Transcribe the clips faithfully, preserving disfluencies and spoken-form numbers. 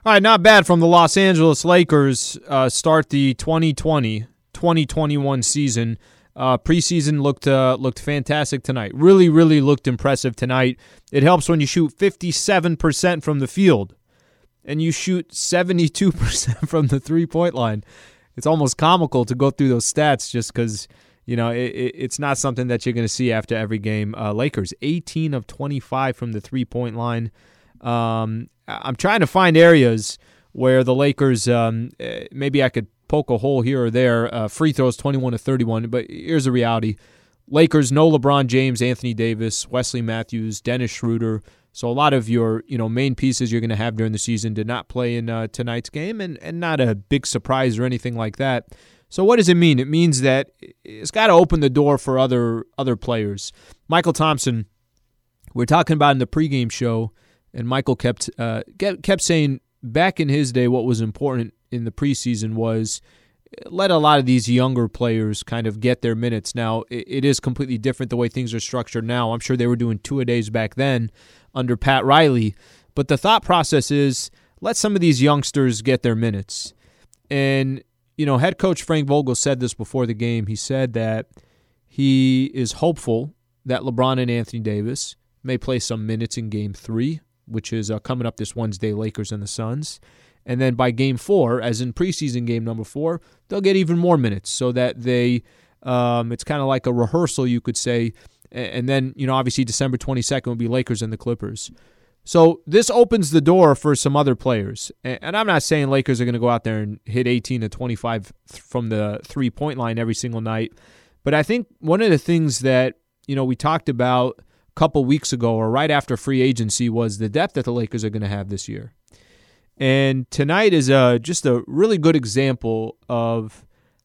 All right, not bad from the Los Angeles Lakers. Uh, start the twenty twenty twenty twenty-one season. Uh, preseason looked uh, looked fantastic tonight. Really, really looked impressive tonight. It helps when you shoot fifty-seven percent from the field and you shoot seventy-two percent from the three-point line. It's almost comical to go through those stats just because, you know, it, it, it's not something that you're going to see after every game. Uh, Lakers, eighteen of twenty-five from the three-point line. Um, I'm trying to find areas where the Lakers, um, maybe I could poke a hole here or there. Uh, free throws, twenty-one to thirty-one. But here's the reality. Lakers, no LeBron James, Anthony Davis, Wesley Matthews, Dennis Schroeder. So a lot of your, you know, main pieces you're going to have during the season did not play in uh, tonight's game, and, and not a big surprise or anything like that. So what does it mean? It means that it's got to open the door for other other players. Michael Thompson, we we're talking about in the pregame show, and Michael kept uh, kept saying back in his day what was important in the preseason was let a lot of these younger players kind of get their minutes. Now, it is completely different the way things are structured now. I'm sure they were doing two-a-days back then under Pat Riley. But the thought process is let some of these youngsters get their minutes. And, you know, head coach Frank Vogel said this before the game. He said that he is hopeful that LeBron and Anthony Davis may play some minutes in game three, which is uh, coming up this Wednesday, Lakers and the Suns. And then by game four, as in preseason game number four, they'll get even more minutes so that they, um, it's kind of like a rehearsal, you could say. And then, you know, obviously December twenty-second will be Lakers and the Clippers. So this opens the door for some other players. And I'm not saying Lakers are going to go out there and hit eighteen to twenty-five from the three-point line every single night. But I think one of the things that, you know, we talked about a couple weeks ago or right after free agency was the depth that the Lakers are going to have this year. And tonight is a, just a really good example of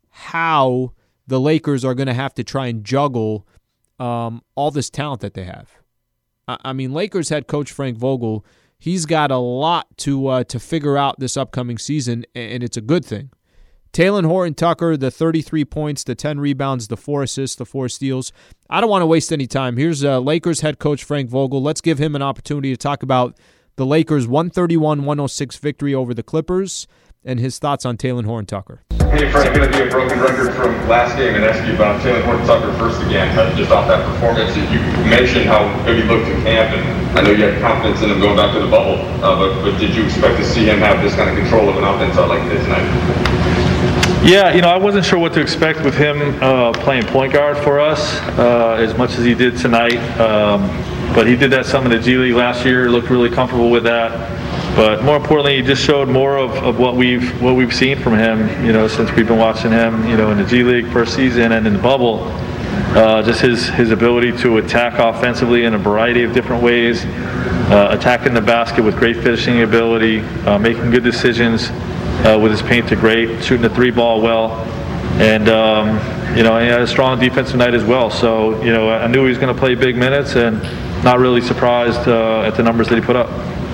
how the Lakers are going to have to try and juggle um, all this talent that they have. I, I mean, Lakers head coach Frank Vogel, he's got a lot to uh, to figure out this upcoming season, and it's a good thing. Talen Horton-Tucker, the thirty-three points, the ten rebounds, the four assists, the four steals. I don't want to waste any time. Here's uh, Lakers head coach Frank Vogel. Let's give him an opportunity to talk about the Lakers' one thirty-one one oh six victory over the Clippers, and his thoughts on Talen Horton-Tucker. Hey, Frank, going to be a broken record from last game and ask you about Talen Horton-Tucker first again, uh, just off that performance. You mentioned how good he looked in camp, and I know you had confidence in him going back to the bubble, uh, but, but did you expect to see him have this kind of control of an offense uh, like this tonight? Yeah, you know, I wasn't sure what to expect with him uh, playing point guard for us uh, as much as he did tonight. Um, But he did that some in the G League last year, looked really comfortable with that. But more importantly, he just showed more of, of what we've what we've seen from him, you know, since we've been watching him, you know, in the G League first season and in the bubble. Uh, just his, his ability to attack offensively in a variety of different ways, uh, attacking the basket with great finishing ability, uh, making good decisions uh, with his paint to great, shooting the three ball well. And, um, you know, he had a strong defensive night as well. So, you know, I knew he was going to play big minutes, and not really surprised uh, at the numbers that he put up.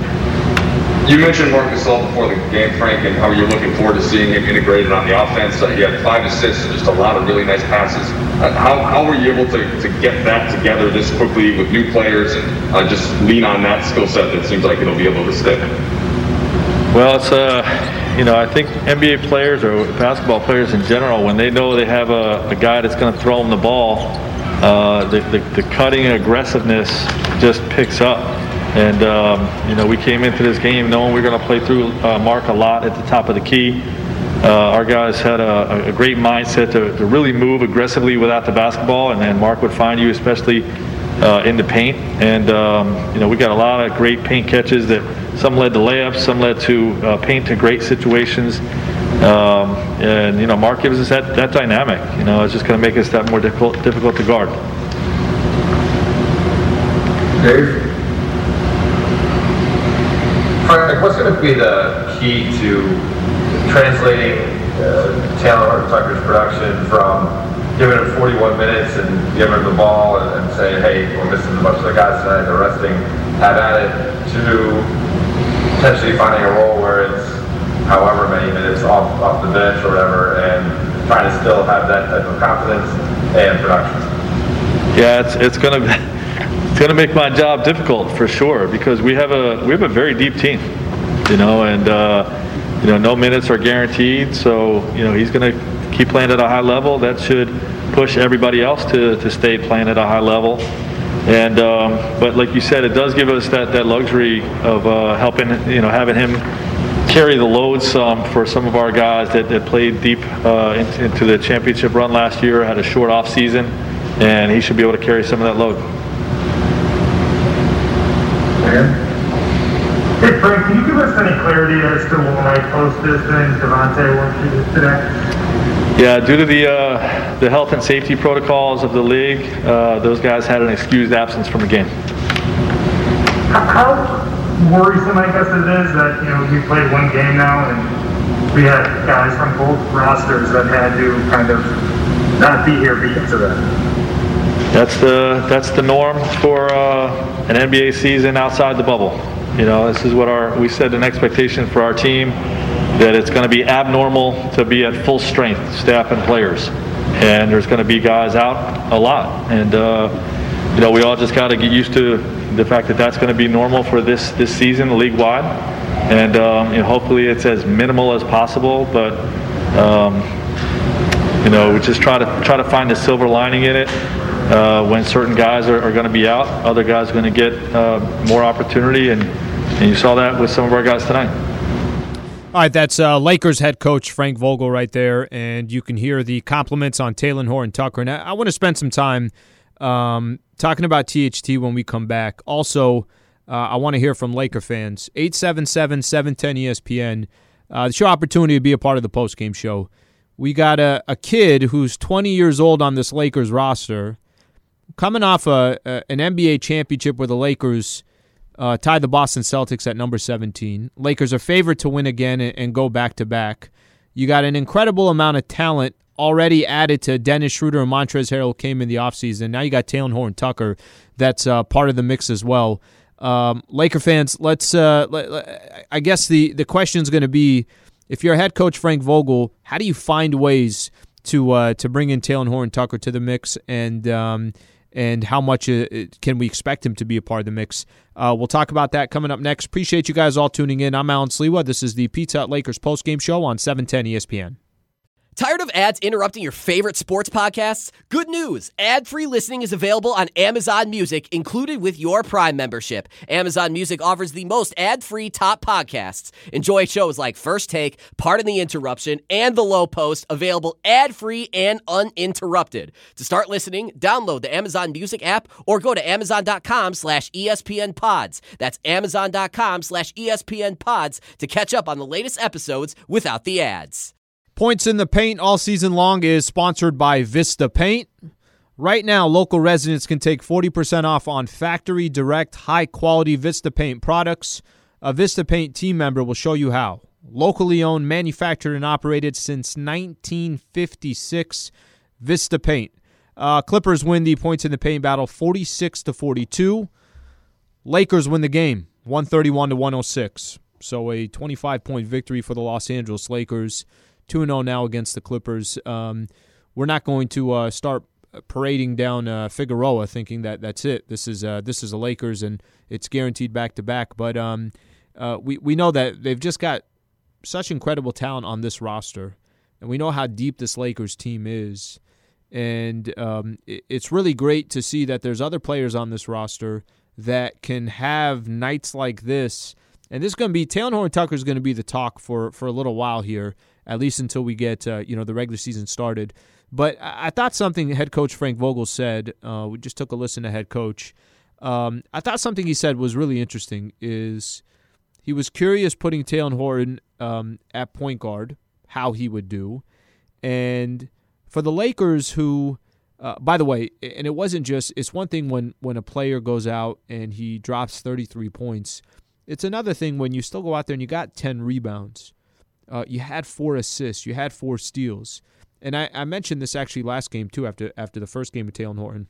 You mentioned Marc Gasol before the game, Frank, and how you're looking forward to seeing him integrated on the offense. Uh, he had five assists and just a lot of really nice passes. Uh, how, how were you able to, to get that together this quickly with new players and uh, just lean on that skill set that seems like it'll be able to stick? Well, it's uh, you know, I think N B A players or basketball players in general, when they know they have a, a guy that's going to throw them the ball, uh, the, the, the cutting aggressiveness just picks up. And, um, you know, we came into this game knowing we were going to play through uh, Marc a lot at the top of the key. Uh, our guys had a, a great mindset to, to really move aggressively without the basketball, and then Marc would find you, especially uh, in the paint. And, um, you know, we got a lot of great paint catches that some led to layups, some led to uh, paint to great situations. Um, and, you know, Marc gives us that, that dynamic. You know, it's just going to make us that more difficult, difficult to guard. Dave? Frank, what's going to be the key to translating uh, Talen Horton-Tucker's production from giving him forty-one minutes and giving him the ball and, and saying, hey, we're missing a bunch of the guys tonight, they're resting, have at it, to potentially finding a role where it's however many minutes off, off the bench or whatever, and trying to still have that type of confidence and production? Yeah, it's it's going to it's going to make my job difficult for sure, because we have a we have a very deep team. you know, and uh, you know, no minutes are guaranteed. So you know, he's going to keep playing at a high level. That should push everybody else to to stay playing at a high level. And um, but like you said, it does give us that that luxury of uh, helping, you know, having him carry the load some for some of our guys that, that played deep uh, into, into the championship run last year, had a short off season, and he should be able to carry some of that load. Hey Frank, can you give us any clarity as to why post distance Devontae won't shoot today? Yeah, due to the uh, the health and safety protocols of the league, uh, those guys had an excused absence from the game. How worrisome, I guess it is, that, you know, we played one game now and we had guys from both rosters that had to kind of not be here because of that. That's the that's the norm for uh, an N B A season outside the bubble. You know, this is what our we set an expectation for our team, that it's going to be abnormal to be at full strength, staff and players, and there's going to be guys out a lot, and uh, you know, we all just got to get used to the fact that that's going to be normal for this this season, league-wide, and um, you know, hopefully it's as minimal as possible. But um, you know, we just try to try to find the silver lining in it. Uh, when certain guys are, are going to be out, other guys are going to get uh, more opportunity, and and you saw that with some of our guys tonight. All right, that's uh, Lakers head coach Frank Vogel right there, and you can hear the compliments on Talen Horton-Tucker. And I, I want to spend some time um, talking about T H T when we come back. Also, uh, I want to hear from Laker fans. eight seven seven, seven one zero, E S P N. Uh, it's your opportunity to be a part of the postgame show. We got a, a kid who's twenty years old on this Lakers roster, coming off a, a an N B A championship where the Lakers uh, tied the Boston Celtics at number seventeen. Lakers are favored to win again and, and go back-to-back. You got an incredible amount of talent already added to Dennis Schroeder and Montrezl Harrell came in the offseason. Now you got Talen Horton-Tucker that's uh, part of the mix as well. Um, Laker fans, let's. Uh, let, let, I guess the, the question is going to be, if you're head coach Frank Vogel, how do you find ways to uh, to bring in Talen Horton-Tucker to the mix, and um, and how much uh, can we expect him to be a part of the mix? Uh, we'll talk about that coming up next. Appreciate you guys all tuning in. I'm Alan Sliwa. This is the Pizza Hut Lakers postgame show on seven ten E S P N. Tired of ads interrupting your favorite sports podcasts? Good news! Ad-free listening is available on Amazon Music, included with your Prime membership. Amazon Music offers the most ad-free top podcasts. Enjoy shows like First Take, Pardon the Interruption, and The Low Post, available ad-free and uninterrupted. To start listening, download the Amazon Music app or go to amazon.com slash ESPN pods. That's amazon.com slash ESPN pods to catch up on the latest episodes without the ads. Points in the Paint all season long is sponsored by Vista Paint. Right now, local residents can take forty percent off on factory direct high-quality Vista Paint products. A Vista Paint team member will show you how. Locally owned, manufactured, and operated since nineteen fifty-six. Vista Paint. Uh, Clippers win the Points in the Paint battle forty-six to forty-two. Lakers win the game one thirty-one to one oh six. So a twenty-five point victory for the Los Angeles Lakers. two and oh now against the Clippers. Um, we're not going to uh, start parading down uh, Figueroa thinking that that's it. This is uh, this is the Lakers and it's guaranteed back-to-back. But um, uh, we, we know that they've just got such incredible talent on this roster, and we know how deep this Lakers team is. And um, it, it's really great to see that there's other players on this roster that can have nights like this. And this is going to be, Talen Horton-Tucker is going to be the talk for, for a little while here, at least until we get uh, you know the regular season started. But I, I thought something head coach Frank Vogel said, uh, we just took a listen to head coach. Um, I thought something he said was really interesting, is he was curious putting Talen Horton um, at point guard, how he would do. And for the Lakers who, uh, by the way, and it wasn't just, it's one thing when, when a player goes out and he drops thirty-three points. It's another thing when you still go out there and you got ten rebounds. Uh, you had four assists. You had four steals. And I, I mentioned this actually last game too, after after the first game of Talen Horton.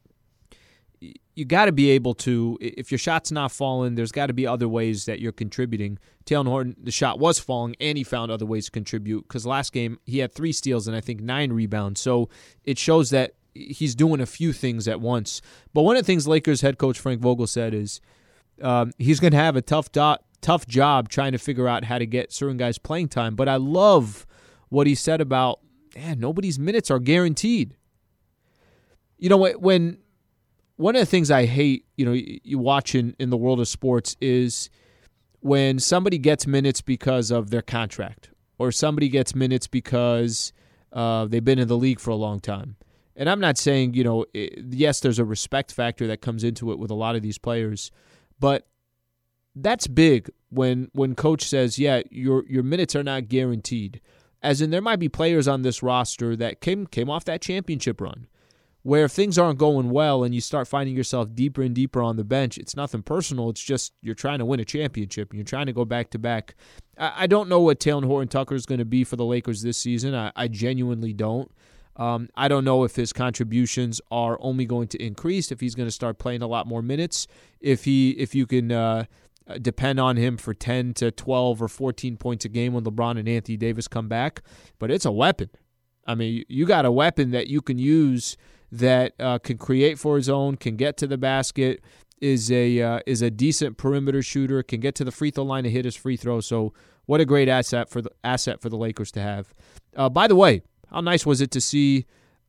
You got to be able to, if your shot's not falling, there's got to be other ways that you're contributing. Talen Horton, the shot was falling, and he found other ways to contribute, because last game he had three steals and I think nine rebounds. So it shows that he's doing a few things at once. But one of the things Lakers head coach Frank Vogel said is, Um, he's going to have a tough dot, tough job trying to figure out how to get certain guys playing time. But I love what he said about, man, nobody's minutes are guaranteed. You know, when one of the things I hate, you know, you watch in, in the world of sports is when somebody gets minutes because of their contract, or somebody gets minutes because uh, they've been in the league for a long time. And I'm not saying, you know, it, yes, there's a respect factor that comes into it with a lot of these players, but that's big when when coach says, yeah, your your minutes are not guaranteed. As in, there might be players on this roster that came came off that championship run, where if things aren't going well and you start finding yourself deeper and deeper on the bench, it's nothing personal. It's just you're trying to win a championship and you're trying to go back-to-back. I, I don't know what Talen Horton-Tucker is going to be for the Lakers this season. I, I genuinely don't. Um, I don't know if his contributions are only going to increase, if he's going to start playing a lot more minutes, if he if you can uh, depend on him for ten to twelve or fourteen points a game when LeBron and Anthony Davis come back. But it's a weapon. I mean, you got a weapon that you can use that uh, can create for his own, can get to the basket, is a uh, is a decent perimeter shooter, can get to the free throw line and hit his free throw. So what a great asset for the asset for the Lakers to have. Uh, by the way, how nice was it to see?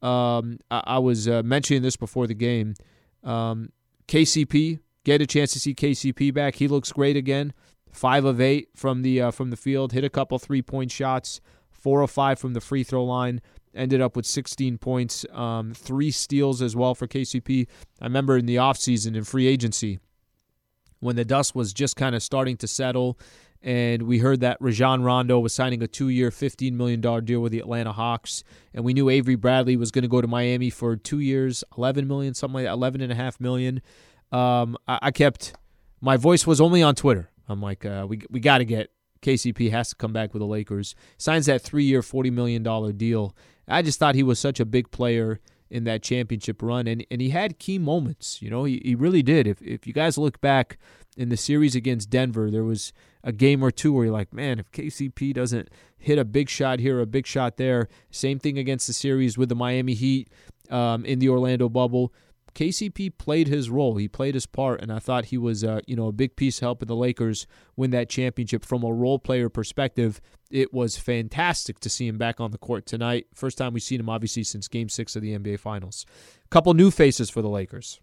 Um, I, I was uh, mentioning this before the game. Um, K C P, get a chance to see K C P back. He looks great again. Five of eight from the uh, from the field. Hit a couple three point shots. Four of five from the free throw line. Ended up with sixteen points, um, three steals as well for K C P. I remember in the offseason in free agency when the dust was just kind of starting to settle, and we heard that Rajon Rondo was signing a two-year, fifteen million dollars deal with the Atlanta Hawks, and we knew Avery Bradley was going to go to Miami for two years, eleven million dollars, something like that, eleven point five million dollars. Um, I, I kept – my voice was only on Twitter. I'm like, uh, we we got to get – K C P has to come back with the Lakers. Signs that three-year, forty million dollars deal. I just thought he was such a big player in that championship run, and, and he had key moments. You know, he, he really did. If if you guys look back in the series against Denver, there was a game or two where you're like, man, if K C P doesn't hit a big shot here or a big shot there, same thing against the series with the Miami Heat um, in the Orlando bubble. K C P played his role. He played his part, and I thought he was uh, you know, a big piece of helping the Lakers win that championship. From a role player perspective, it was fantastic to see him back on the court tonight. First time we've seen him, obviously, since Game six of the N B A Finals. Couple new faces for the Lakers.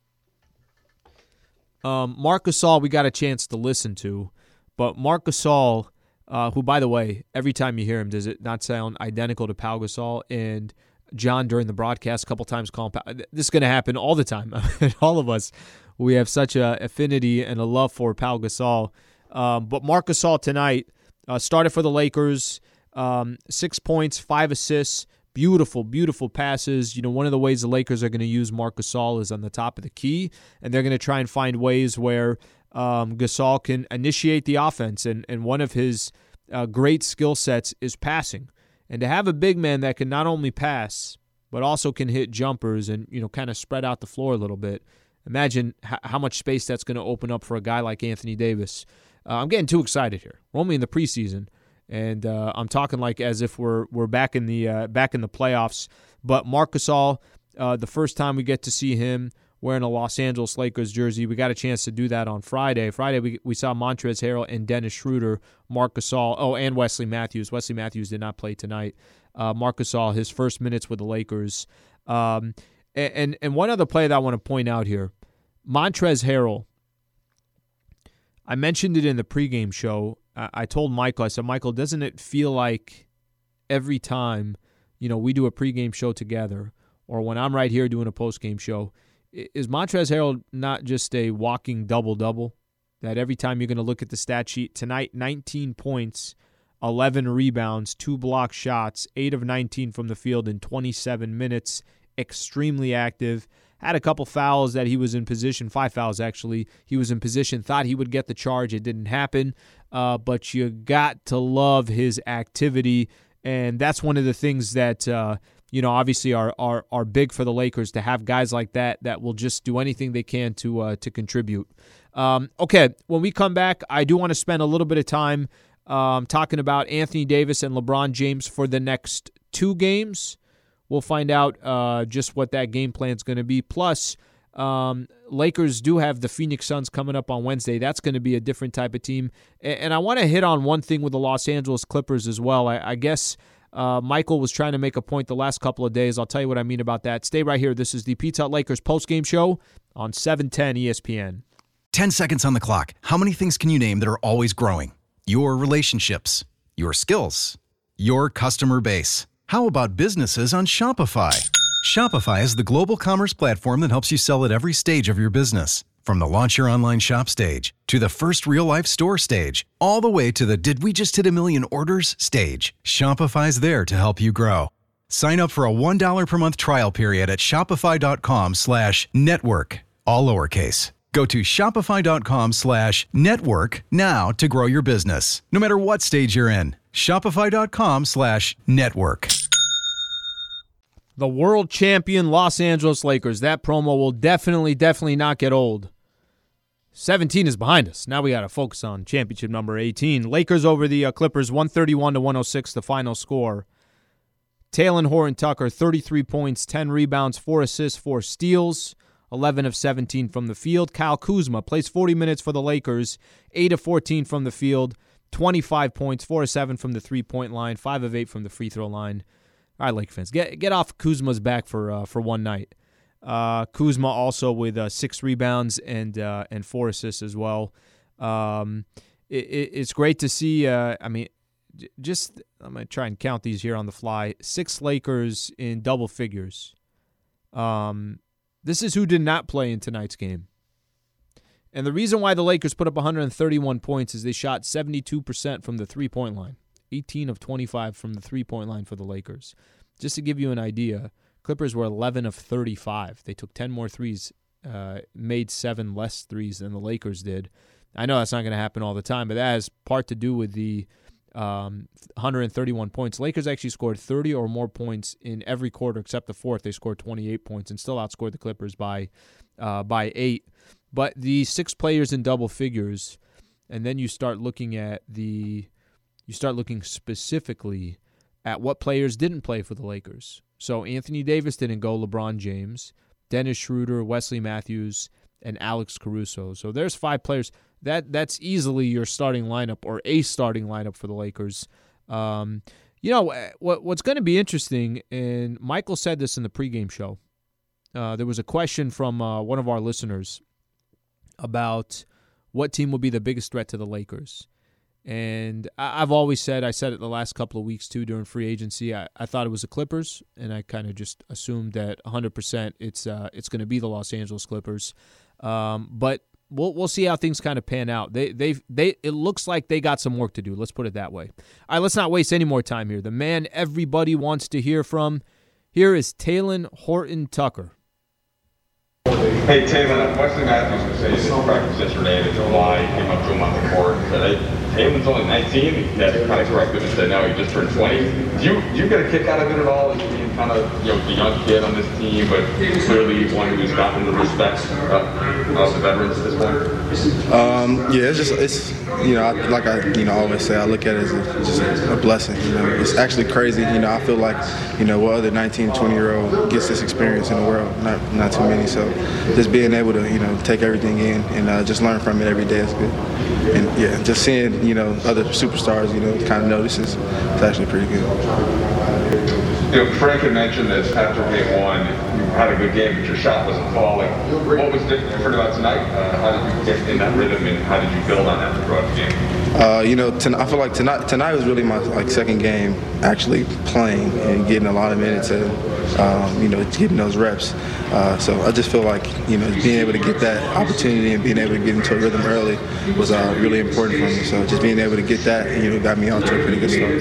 Um, Marc Gasol, we got a chance to listen to, but Marc Gasol, uh, who, by the way, every time you hear him, does it not sound identical to Pau Gasol? And John, during the broadcast, a couple times calling Pau. This is going to happen all the time. All of us, we have such an affinity and a love for Pau Gasol. Um, but Marc Gasol tonight uh, started for the Lakers, um, six points, five assists, beautiful, beautiful passes. You know, one of the ways the Lakers are going to use Marc Gasol is on the top of the key, and they're going to try and find ways where um, Gasol can initiate the offense. And, and one of his uh, great skill sets is passing. And to have a big man that can not only pass, but also can hit jumpers and, you know, kind of spread out the floor a little bit, imagine h- how much space that's going to open up for a guy like Anthony Davis. Uh, I'm getting too excited here. We're only in the preseason, and uh, I'm talking like as if we're we're back in the uh, back in the playoffs. But Marc Gasol, uh, the first time we get to see him wearing a Los Angeles Lakers jersey. We got a chance to do that on Friday. Friday, we we saw Montrezl Harrell and Dennis Schroeder, Marc Gasol, oh, and Wesley Matthews. Wesley Matthews did not play tonight. Uh, Marc Gasol, his first minutes with the Lakers. Um, and, and, and one other play that I want to point out here, Montrezl Harrell, I mentioned it in the pregame show. I, I told Michael, I said, Michael, doesn't it feel like every time, you know, we do a pregame show together, or when I'm right here doing a postgame show, is Montrezl Harrell not just a walking double-double? That every time you're going to look at the stat sheet, tonight, nineteen points, eleven rebounds, two block shots, eight of nineteen from the field in twenty-seven minutes, extremely active. Had a couple fouls that he was in position, five fouls actually. He was in position, thought he would get the charge. It didn't happen. Uh, but you got to love his activity, and that's one of the things that uh, – you know, obviously are, are are big for the Lakers, to have guys like that that will just do anything they can to uh, to contribute. Um, okay, when we come back, I do want to spend a little bit of time um, talking about Anthony Davis and LeBron James for the next two games. We'll find out uh, just what that game plan is going to be. Plus, Um, Lakers do have the Phoenix Suns coming up on Wednesday. That's going to be a different type of team. And, and I want to hit on one thing with the Los Angeles Clippers as well. I, I guess uh, Michael was trying to make a point the last couple of days. I'll tell you what I mean about that. Stay right here. This is the Pizza Hut Lakers postgame show on seven ten E S P N. Ten seconds on the clock. How many things can you name that are always growing? Your relationships, your skills, your customer base. How about businesses on Shopify? Shopify is the global commerce platform that helps you sell at every stage of your business. From the launch your online shop stage to the first real-life store stage, all the way to the did we just hit a million orders stage. Shopify's there to help you grow. Sign up for a one dollar per month trial period at shopify.com slash network, all lowercase. Go to shopify.com slash network now to grow your business, no matter what stage you're in. Shopify.com slash network. The world champion Los Angeles Lakers. That promo will definitely, definitely not get old. seventeen is behind us. Now we got to focus on championship number eighteen. Lakers over the uh, Clippers, one thirty-one to one oh six, the final score. Talen Horton-Tucker, thirty-three points, ten rebounds, four assists, four steals, eleven of seventeen from the field. Kyle Kuzma plays forty minutes for the Lakers, eight of fourteen from the field, twenty-five points, four of seven from the three-point line, five of eight from the free throw line. All right, Laker fans, get get off Kuzma's back for uh, for one night. Uh, Kuzma also with uh, six rebounds and uh, and four assists as well. Um, it, it, it's great to see. Uh, I mean, j- just I'm gonna try and count these here on the fly. Six Lakers in double figures. Um, this is who did not play in tonight's game. And the reason why the Lakers put up one hundred thirty-one points is they shot seventy-two percent from the three-point line. eighteen of twenty-five from the three-point line for the Lakers. Just to give you an idea, Clippers were eleven of thirty-five. They took ten more threes, uh, made seven less threes than the Lakers did. I know that's not going to happen all the time, but that has part to do with the um, one hundred thirty-one points. Lakers actually scored thirty or more points in every quarter except the fourth. They scored twenty-eight points and still outscored the Clippers by uh, by eight. But the six players in double figures, and then you start looking at the you start looking specifically at what players didn't play for the Lakers. So Anthony Davis didn't go, LeBron James, Dennis Schroeder, Wesley Matthews, and Alex Caruso. So there's five players. That That's easily your starting lineup or a starting lineup for the Lakers. Um, you know, what what's going to be interesting, and Michael said this in the pregame show, uh, there was a question from uh, one of our listeners about what team will be the biggest threat to the Lakers. And I've always said, I said it the last couple of weeks too during free agency, I, I thought it was the Clippers, and I kind of just assumed that one hundred percent it's uh, it's going to be the Los Angeles Clippers. Um, but we'll we'll see how things kind of pan out. They they they it looks like they got some work to do. Let's put it that way. All right, let's not waste any more time here. The man everybody wants to hear from. Here is Talen Horton-Tucker. Hey, Talen, Wesley Matthews was saying in practice yesterday that July came up to him on the court. Said, Talen's only nineteen. He had to kind of correct him and said, no, he just turned twenty. Do you, do you get a kick out of it at all as being kind of, you know, the young kid on this team, but clearly one who's gotten the respect uh, of the veterans at this point? Um, yeah, it's just, it's, you know, I, like I, you know, always say, I look at it as a, just a blessing. You know, it's actually crazy. You know, I feel like, you know, what other nineteen, twenty-year-old gets this experience in the world? Not, not too many. So just being able to, you know, take everything in and uh, just learn from it every day is good. And yeah, just seeing, you know, other superstars, you know, kind of notices, it's actually pretty good. You know, Frank had mentioned this after game one. You had a good game, but your shot wasn't falling. What was different about tonight? Uh, how did you get in that rhythm, and how did you build on that throughout the game? Uh, you know, ton- I feel like tonight tonight was really my like second game actually playing and getting a lot of minutes and um, you know, getting those reps. Uh, so I just feel like, you know, being able to get that opportunity and being able to get into a rhythm early was uh, really important for me. So just being able to get that, you know, got me off to a pretty good start.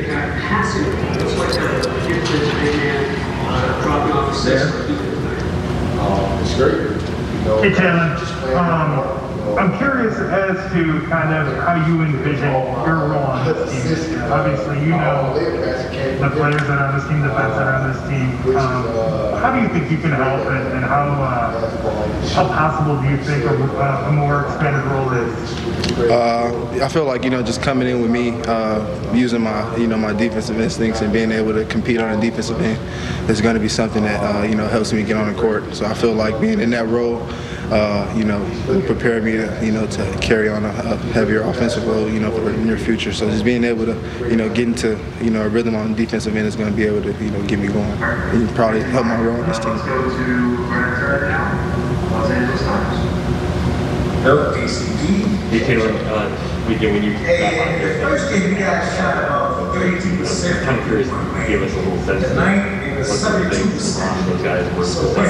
Hey, Talen, um, I'm curious as to kind of how you envision your role on this team. Obviously, you know the players that are on this team, the vets that are on this team. Um, how do you think you can help, and, and how uh, how possible do you think a, a more expanded role is? Uh, I feel like, you know, just coming in with me, uh, using my, you know, my defensive instincts and being able to compete on the defensive end is going to be something that, uh, you know, helps me get on the court. So I feel like being in that role uh, you know, will prepare me to, you know, to carry on a, a heavier offensive load, you know, for the near future. So just being able to, you know, get into, you know, a rhythm on the defensive end is going to be able to, you know, get me going and probably help my role on this team. Let's go to Los Angeles Times. Nope, A C D. Hey, Taylor, uh, we, when you got on here, First game, you got shot about thirty-two percent. I'm kind of curious, give us a little sense of what some of the things LeBron, those guys were so Look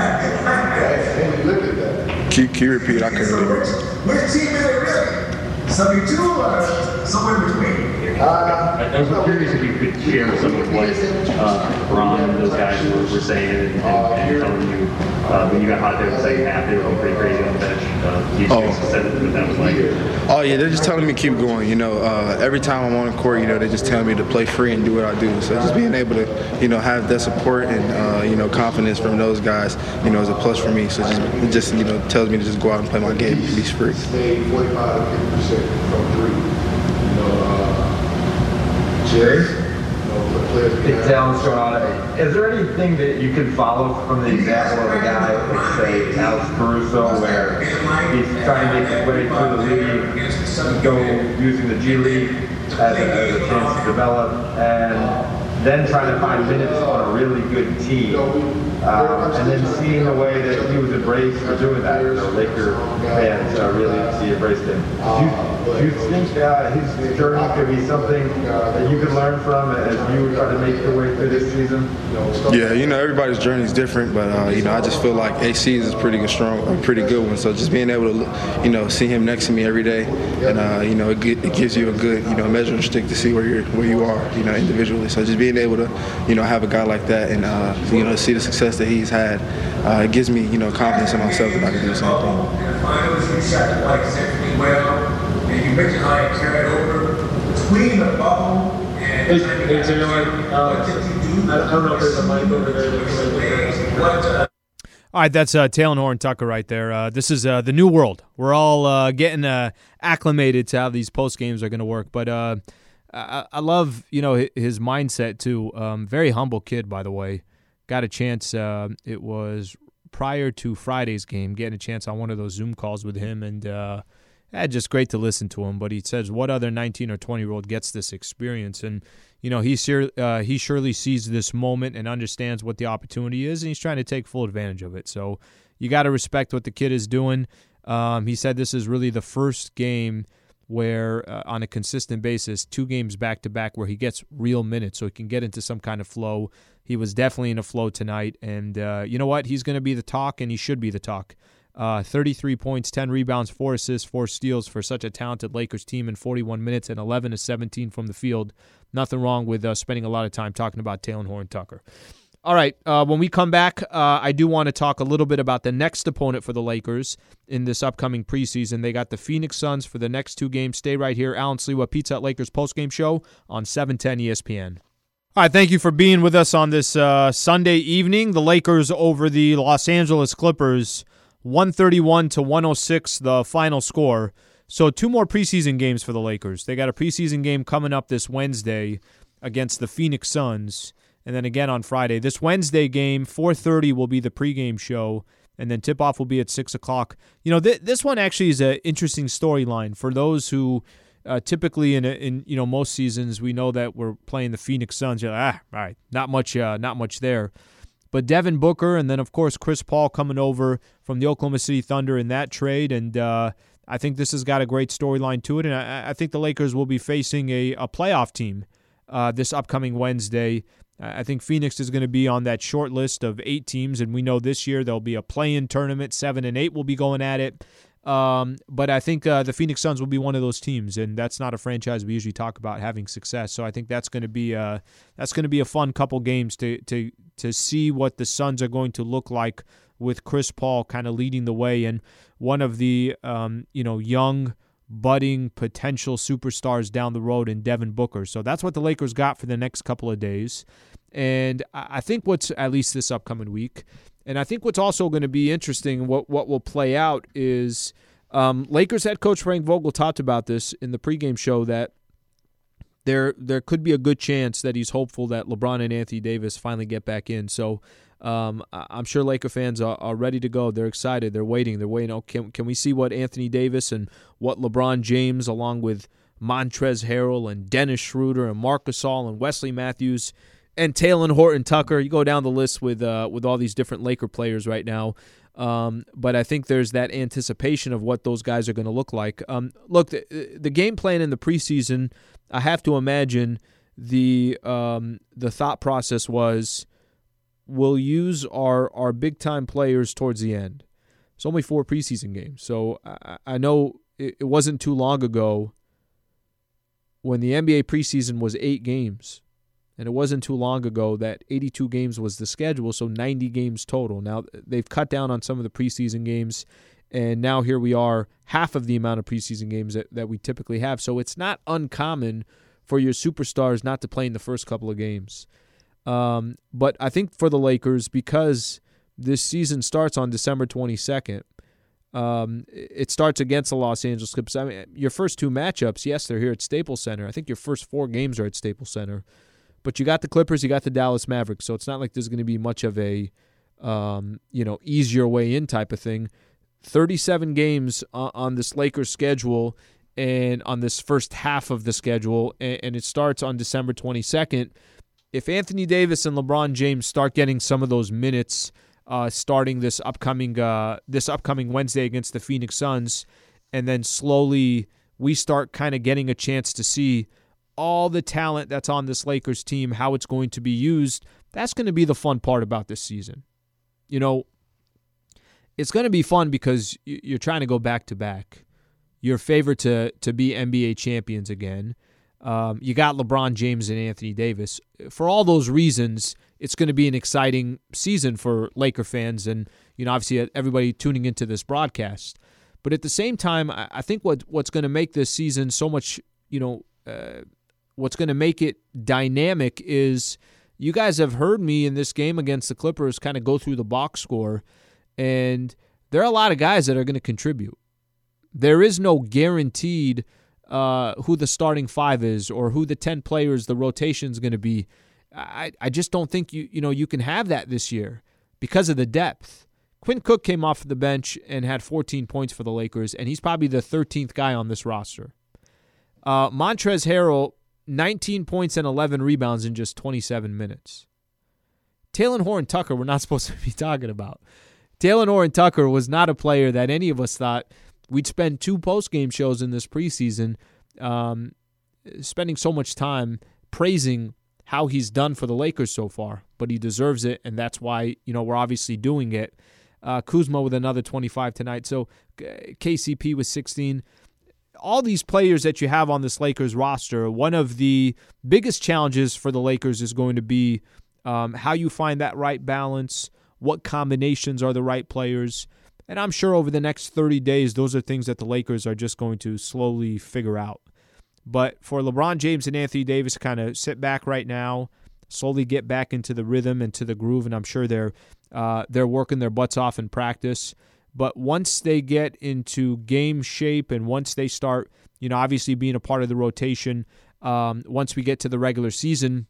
at that. Can, can you repeat? I couldn't hear it. Which team is it really? seventy-two or somewhere between? I, I was curious if you could share some of what uh, LeBron and those guys were, were saying and, and, and telling you uh, when you got hot there in the second half. They were going pretty crazy on the bench. Uh, you oh. said what that was like. Oh, yeah, they're just telling me to keep going. You know, uh, every time I'm on the court, you know, they just tell me to play free and do what I do. So just being able to, you know, have that support and, uh, you know, confidence from those guys, you know, is a plus for me. So just, it just, you know, tells me to just go out and play my game and be free. Stay forty-five to fifty percent from three. You know, uh, Jerry? Big talent showing on it. Is there anything that you can follow from the example of a guy like, say, Alex Caruso, where he's trying to make his way through the league, go using the G League as a, as a chance to develop, and then trying to find minutes on a really good team, um, and then seeing the way that he was embraced for doing that. The Laker fans uh, really see embraced him. Do you, do you think uh, his journey could be something that you could learn from as you try to make your way through this season? Yeah, you know, everybody's journey is different, but uh, you know, I just feel like A C is a pretty good, strong, a pretty good one. So just being able to, you know, see him next to me every day, and uh, you know, it, it gives you a good, you know, measuring stick to see where you're, where you are, you know, individually. So just being able to, you know, have a guy like that and uh, you know, see the success that he's had, uh, it gives me, you know, confidence in myself that I can do the same thing. Finals, you shot the light exceptionally well, and you mentioned how you carried over between the bubble and. Hey, hey, Taylor, uh, I don't know if there's a mic over there. What, uh, All right, that's uh, Taylor Horn Tucker right there. Uh, this is uh, the new world. We're all uh, getting uh, acclimated to how these post games are going to work. But uh, I-, I love, you know, his mindset too. Um, very humble kid, by the way. Got a chance. Uh, it was prior to Friday's game, getting a chance on one of those Zoom calls with him, and uh, yeah, just great to listen to him. But he says, what other nineteen or twenty year old gets this experience? And you know, he sur- uh, he surely sees this moment and understands what the opportunity is, and he's trying to take full advantage of it. So you got to respect what the kid is doing. Um, he said this is really the first game where, uh, on a consistent basis, two games back-to-back where he gets real minutes so he can get into some kind of flow. He was definitely in a flow tonight, and uh, you know what? He's going to be the talk, and he should be the talk. Uh, thirty-three points, ten rebounds, four assists, four steals for such a talented Lakers team in forty-one minutes and eleven to seventeen from the field. Nothing wrong with uh, spending a lot of time talking about Taylor Horn Tucker. All right, uh, when we come back, uh, I do want to talk a little bit about the next opponent for the Lakers in this upcoming preseason. They got the Phoenix Suns for the next two games. Stay right here. Alan Sliwa, Pizza Hut Lakers postgame show on seven ten E S P N. All right, thank you for being with us on this uh, Sunday evening. The Lakers over the Los Angeles Clippers, one thirty-one to one oh six, the final score. So two more preseason games for the Lakers. They got a preseason game coming up this Wednesday against the Phoenix Suns, and then again on Friday. This Wednesday game, four thirty, will be the pregame show, and then tip-off will be at six o'clock. You know, th- this one actually is an interesting storyline for those who uh, typically in, in you know most seasons we know that we're playing the Phoenix Suns. You're like, ah, all right, not much, uh, not much there. But Devin Booker and then, of course, Chris Paul coming over from the Oklahoma City Thunder in that trade, and uh, I think this has got a great storyline to it, and I, I think the Lakers will be facing a, a playoff team uh, this upcoming Wednesday. I think Phoenix is going to be on that short list of eight teams, and we know this year there'll be a play-in tournament. Seven and eight will be going at it. Um, but I think uh, the Phoenix Suns will be one of those teams, and that's not a franchise we usually talk about having success. So I think that's going to be a, that's going to be a fun couple games to to to see what the Suns are going to look like with Chris Paul kind of leading the way and one of the um, you know young, budding potential superstars down the road in Devin Booker. So that's what the Lakers got for the next couple of days. And I think what's, at least this upcoming week, and I think what's also going to be interesting, what what will play out is um, Lakers head coach Frank Vogel talked about this in the pregame show, that there there could be a good chance that he's hopeful that LeBron and Anthony Davis finally get back in. So Um, I'm sure Laker fans are, are ready to go. They're excited. They're waiting. They're waiting. Oh, can, can we see what Anthony Davis and what LeBron James, along with Montrezl Harrell and Dennis Schroeder and Marc Gasol and Wesley Matthews and Talen Horton-Tucker. You go down the list with uh, with all these different Laker players right now. Um, but I think there's that anticipation of what those guys are going to look like. Um, look, the, the game plan in the preseason, I have to imagine the um, the thought process was we'll use our, our big-time players towards the end. It's only four preseason games. So I, I know it, it wasn't too long ago when the N B A preseason was eight games. And it wasn't too long ago that eighty-two games was the schedule, so ninety games total. Now, they've cut down on some of the preseason games, and now here we are, half of the amount of preseason games that, that we typically have. So it's not uncommon for your superstars not to play in the first couple of games. Um, but I think for the Lakers, because this season starts on December twenty-second, um, it starts against the Los Angeles Clippers. I mean, your first two matchups, yes, they're here at Staples Center. I think your first four games are at Staples Center. But you got the Clippers, you got the Dallas Mavericks, so it's not like there's going to be much of a, um, you know, easier way in type of thing. thirty-seven games on, on this Lakers schedule and on this first half of the schedule, and, and it starts on December twenty-second. If Anthony Davis and LeBron James start getting some of those minutes uh, starting this upcoming uh, this upcoming Wednesday against the Phoenix Suns, and then slowly we start kind of getting a chance to see all the talent that's on this Lakers team, how it's going to be used, that's going to be the fun part about this season. You know, it's going to be fun because you're trying to go back-to-back. You're favored to, to be N B A champions again. Um, you got LeBron James and Anthony Davis. For all those reasons, it's going to be an exciting season for Laker fans and, you know, obviously everybody tuning into this broadcast. But at the same time, I think what what's going to make this season so much, you know, uh, what's going to make it dynamic is you guys have heard me in this game against the Clippers kind of go through the box score, and there are a lot of guys that are going to contribute. There is no guaranteed uh, who the starting five is or who the ten players, the rotation is going to be. I, I just don't think you you know you can have that this year because of the depth. Quinn Cook came off the bench and had fourteen points for the Lakers, and he's probably the thirteenth guy on this roster. Uh, Montrezl Harrell, nineteen points and eleven rebounds in just twenty-seven minutes. Talen Horton-Tucker, we're not supposed to be talking about. Talen Horton-Tucker was not a player that any of us thought we'd spend two post-game shows in this preseason um, spending so much time praising how he's done for the Lakers so far. But he deserves it, and that's why, you know, we're obviously doing it. Uh, Kuzma with another twenty-five tonight. So K C P with sixteen. All these players that you have on this Lakers roster, one of the biggest challenges for the Lakers is going to be um, how you find that right balance, what combinations are the right players. And I'm sure over the next thirty days, those are things that the Lakers are just going to slowly figure out. But for LeBron James and Anthony Davis to kind of sit back right now, slowly get back into the rhythm and to the groove, and I'm sure they're uh, they're working their butts off in practice. But once they get into game shape and once they start, you know, obviously being a part of the rotation, um, once we get to the regular season,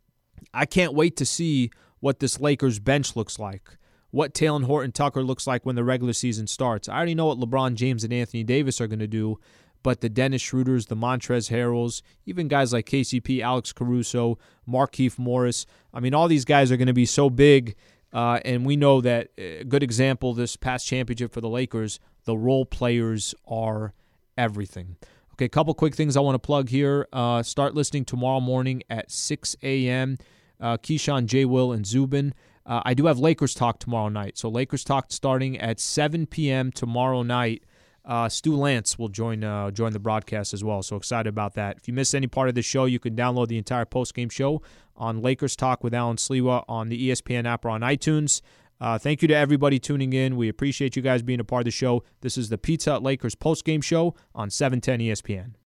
I can't wait to see what this Lakers bench looks like, what Talen Horton-Tucker looks like when the regular season starts. I already know what LeBron James and Anthony Davis are going to do, but the Dennis Schroeders, the Montrezl Harrells, even guys like K C P, Alex Caruso, Markieff Morris, I mean, all these guys are going to be so big. Uh, and we know that a good example this past championship for the Lakers, the role players are everything. Okay, a couple quick things I want to plug here. Uh, start listening tomorrow morning at six a.m. Uh, Keyshawn, J. Will, and Zubin. Uh, I do have Lakers Talk tomorrow night. So Lakers Talk starting at seven p.m. tomorrow night. Uh, Stu Lance will join uh, join the broadcast as well, so excited about that. If you missed any part of the show, you can download the entire postgame show on Lakers Talk with Alan Sliwa on the E S P N app or on iTunes. Uh, thank you to everybody tuning in. We appreciate you guys being a part of the show. This is the Pizza Hut Lakers postgame show on seven ten E S P N.